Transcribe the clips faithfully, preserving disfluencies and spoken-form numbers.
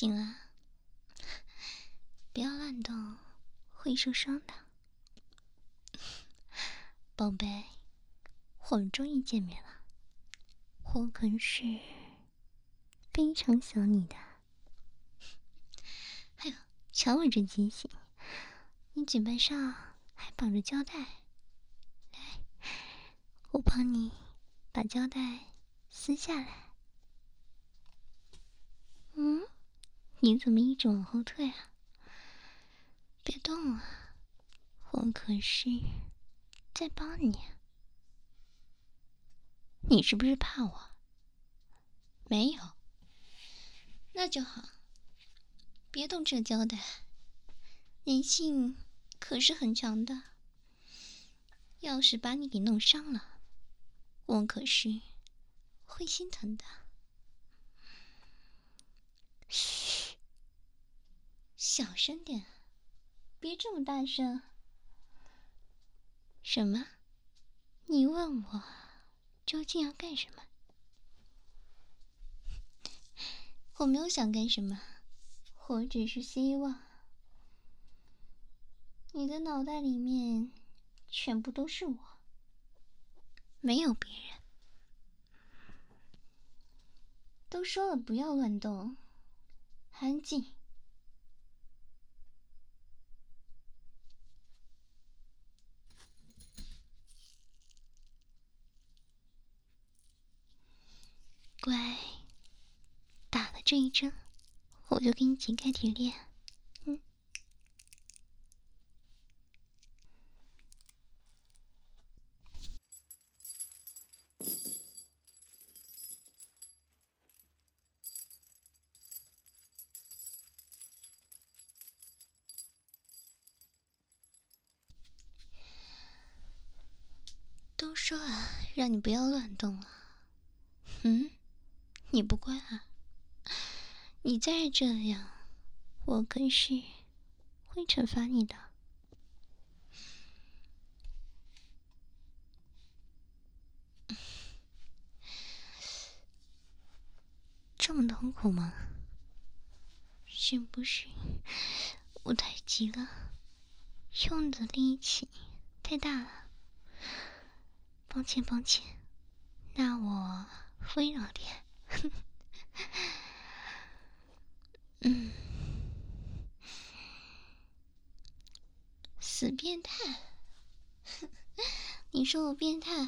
醒了，不要乱动，会受伤的。宝贝，我们终于见面了，我可是非常想你的。哎呦，瞧我这记性，你嘴巴上还绑着胶带，来，我帮你把胶带撕下来。嗯，你怎么一直往后退啊？别动啊，我可是在帮你。你是不是怕我？没有，那就好。别动这胶带，人性可是很强的。要是把你给弄伤了，我可是会心疼的。嘘，小声点，别这么大声。什么？你问我究竟要干什么？我没有想干什么，我只是希望你的脑袋里面全部都是我，没有别人。都说了不要乱动，安静。乖，打了这一针，我就给你解开铁链。嗯。都说了，让你不要乱动了。嗯，你不乖啊？你再这样，我可是会惩罚你的。这么痛苦吗？是不是我太急了，用的力气太大了？抱歉抱歉，那我温柔点。嗯，死变态！你说我变态？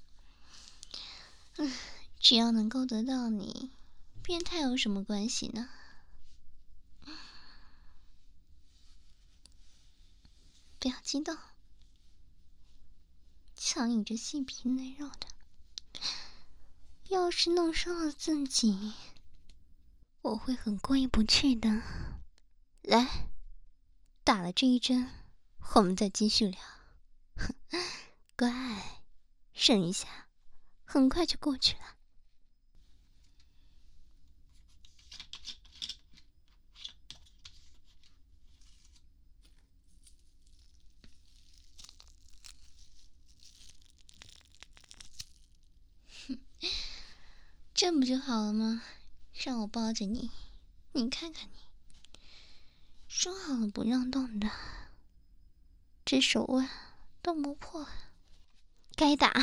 嗯，只要能够得到你，变态有什么关系呢？不要激动，瞧你这细皮嫩肉的，要是弄伤了自己，我会很过意不去的。来，打了这一针，我们再继续聊。乖，忍一下，很快就过去了。这不就好了吗？让我抱着你，你看看你，说好了不让动的，这手腕都磨破了。该打！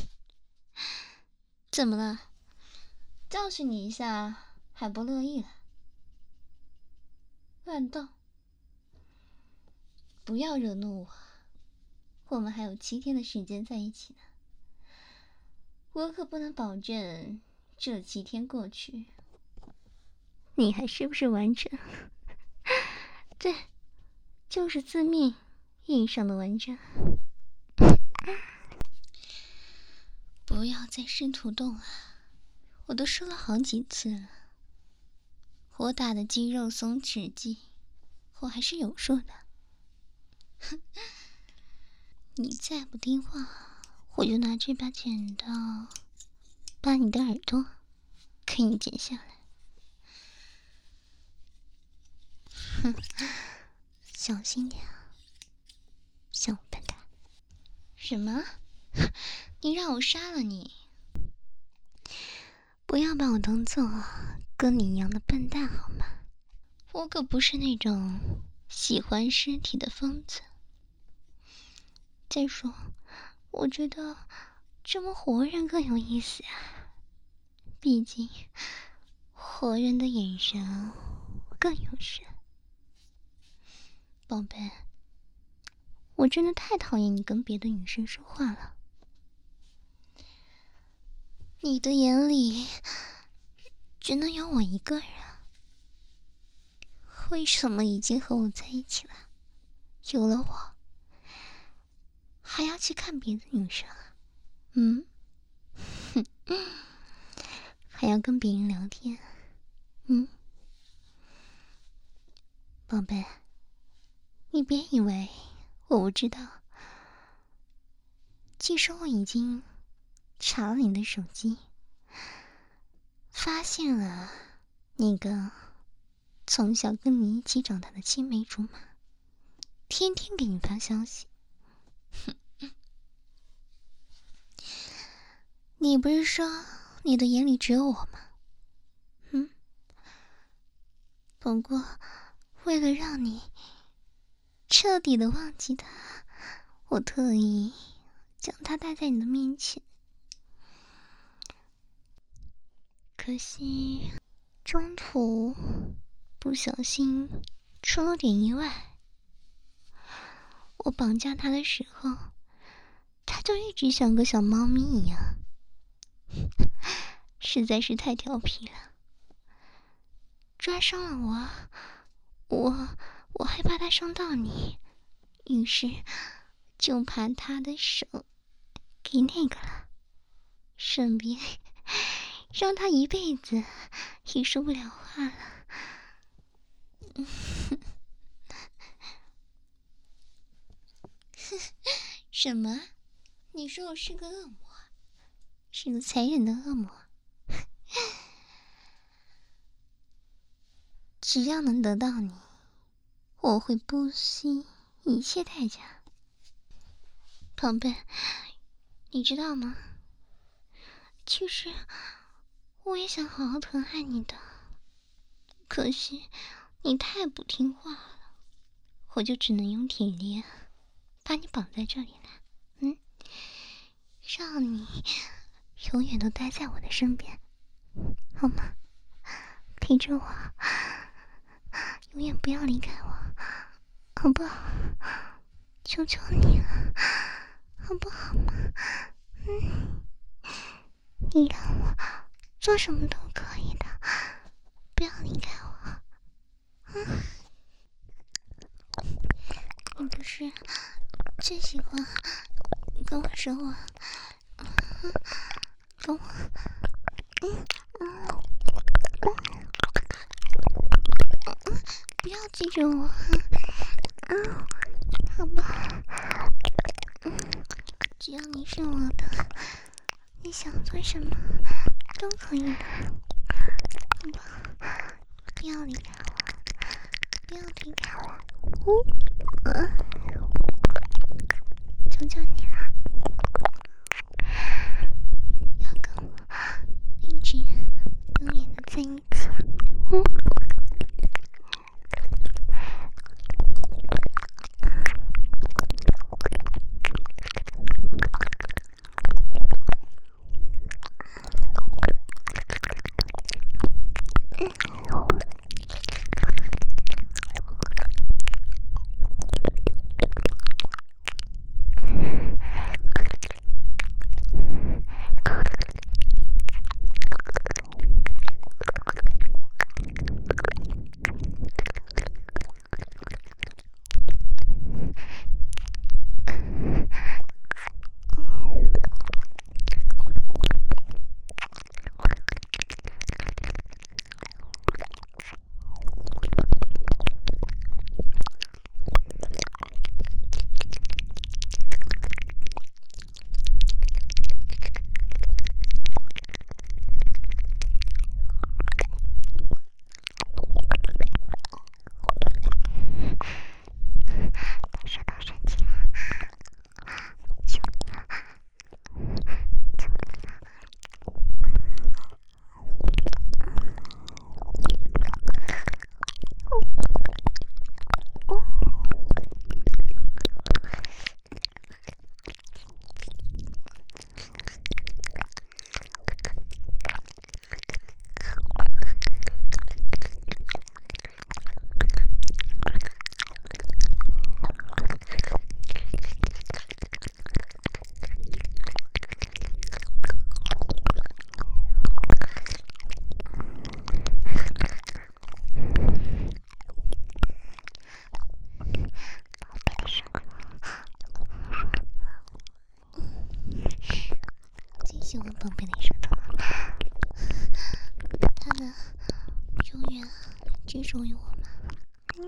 怎么了？教训你一下还不乐意了？乱动！不要惹怒我，我们还有七天的时间在一起呢。我可不能保证这七天过去，你还是不是完整？对，就是字面意义上的完整。不要再试图动了，我都说了好几次了。我打的肌肉松弛剂，我还是有数的。哼，你再不听话，我就拿这把剪刀把你的耳朵给你剪下来。哼，小心点啊，小笨蛋！什么？你让我杀了你？不要把我当做跟你一样的笨蛋好吗？ 我可不是那种喜欢尸体的疯子。再说，我觉得这么活人更有意思啊，毕竟活人的眼神更有神。宝贝，我真的太讨厌你跟别的女生说话了。你的眼里只能有我一个人，为什么已经和我在一起了，有了我还要去看别的女生啊？嗯，哼，还要跟别人聊天。嗯，宝贝，你别以为我不知道，其实我已经查了你的手机，发现了那个从小跟你一起长大的青梅竹马，天天给你发消息。你不是说你的眼里只有我吗？嗯，不过为了让你彻底的忘记他，我特意将他带在你的面前。可惜中途不小心出了点意外，我绑架他的时候，他就一直像个小猫咪一样，实在是太调皮了，抓伤了我，我我害怕他伤到你，于是就把他的手给那个了，顺便让他一辈子也说不了话了。什么？你说我是个恶魔，是个残忍的恶魔？只要能得到你，我会不惜一切代价。宝贝，你知道吗？其实我也想好好疼爱你的，可惜你太不听话了，我就只能用铁链把你绑在这里了。嗯，让你永远都待在我的身边，好吗？陪着我，永远不要离开我，好不好？求求你了，好不好嘛？嗯，你让我做什么都可以的，不要离开我。嗯，你不是最喜欢跟我说话，跟我，嗯嗯嗯，不要记着我，嗯，好不好？嗯，只要你是我的，你想做什么都可以的，好不好？不要离开我，不要离开我，嗯，嗯，求求你了，要跟我一直永远的在一起，嗯。说到生气了， 喜欢宝贝的舌头，他们永远只属于我们。嗯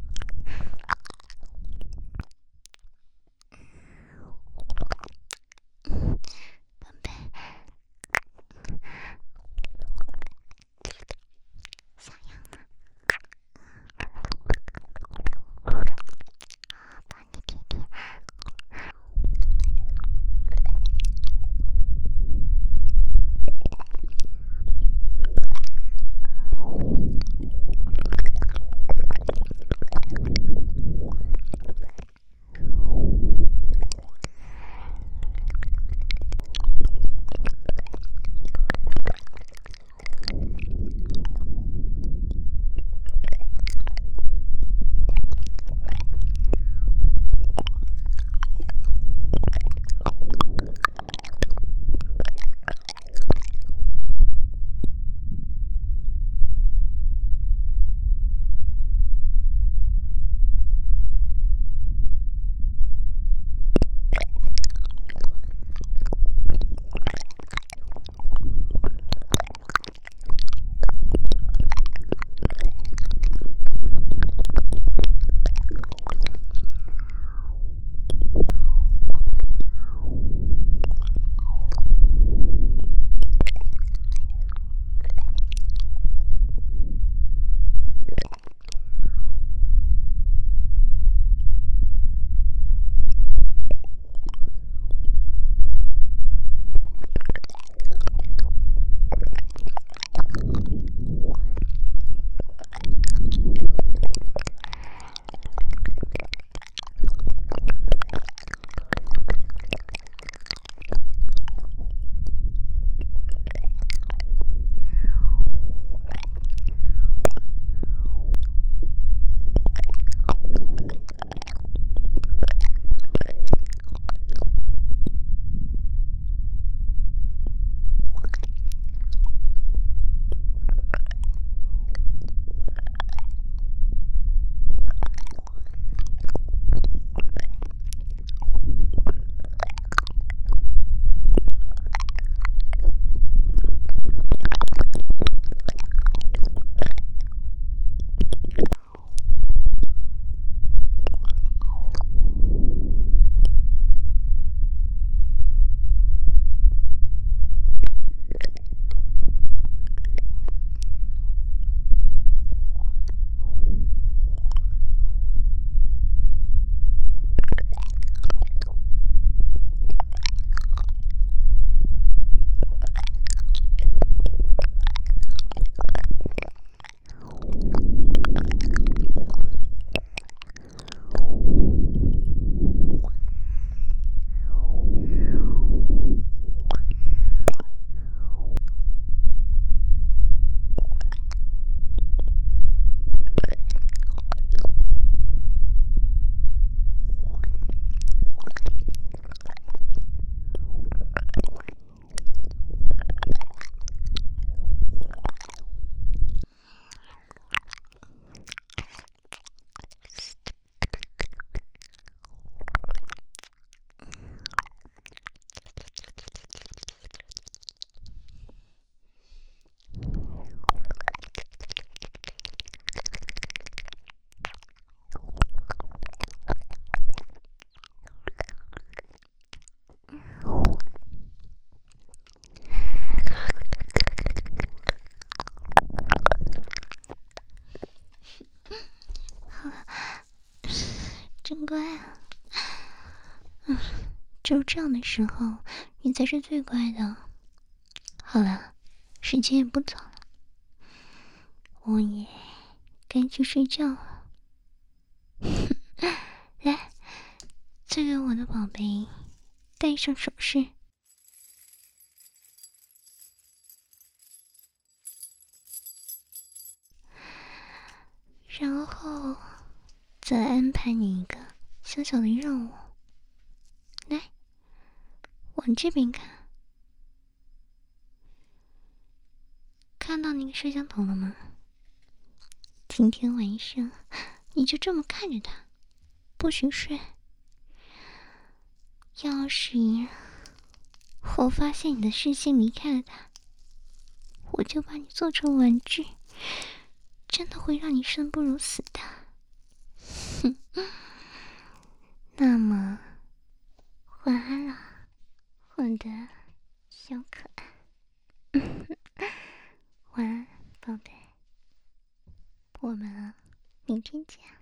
宝贝，想要吗？帮你贴贴。真乖啊！嗯，只有这样的时候，你才是最乖的。好了，时间也不早了，我也该去睡觉了。来，再给我的宝贝戴上首饰。然后再安排你一个小小的任务，来，往这边看，看到那个摄像头了吗？今天晚上你就这么看着它，不许睡。要是我发现你的视线离开了他，我就把你做成玩具，真的会让你生不如死的。哼，那么，晚安了，我的小可爱。晚安，宝贝，我们明天见。